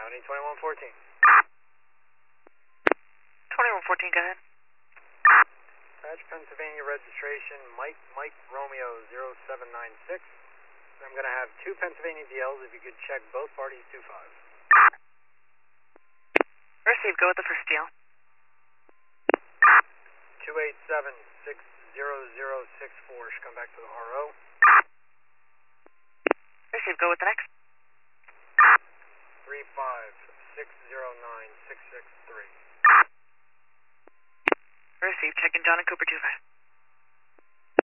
County 2114. 2114, go ahead. Dispatch Pennsylvania registration Mike Romeo 0796. I'm going to have 2 Pennsylvania DLs if you could check both parties 25. Received, go with the first deal. 287-60064 should come back to the RO. Received, go with the next. 35609-663. Received, checking John and Cooper 25.